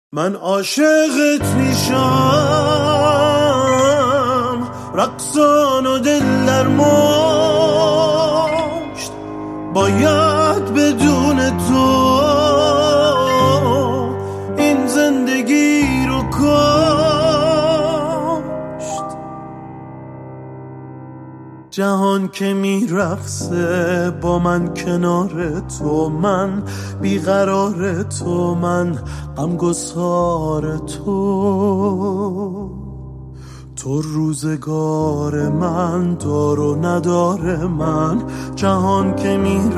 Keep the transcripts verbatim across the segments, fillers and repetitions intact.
من عاشقت میشم، رقصان و دل در مشت، باید بدون تو این زندگی رو کشت. جهان که میرقصه با من کنار تو، من بیقرار تو، من غمگسار تو. تو روزگار من، دار و ندار من، جهان که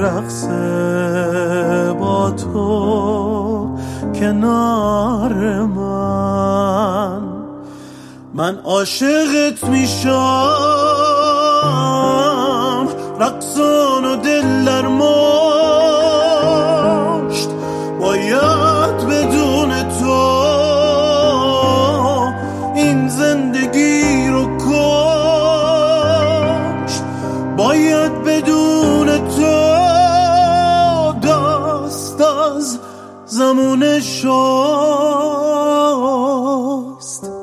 میرقصه با تو کنار من. من عاشقت میشم، رقصان و دل در مشت، باید بدون تو این زندگی رو کشت. باید بدون تو دست از زمون شست.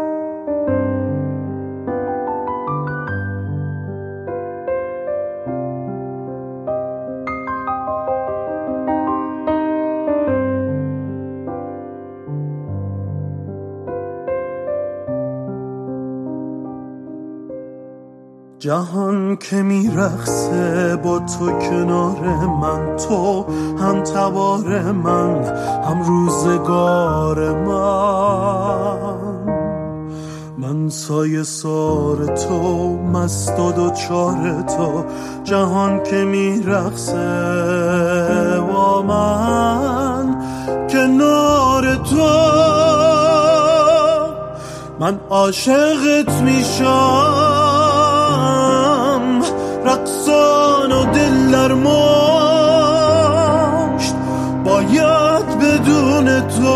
جهان که میرقصه با تو کنار من، تو هم تبار من، هم روزگار من. من سایه سار تو، مست و دوچار تو، جهان که میرقصه با من کنار تو. من عاشقت میشم، رقصان و دل در مشت، باید بدون تو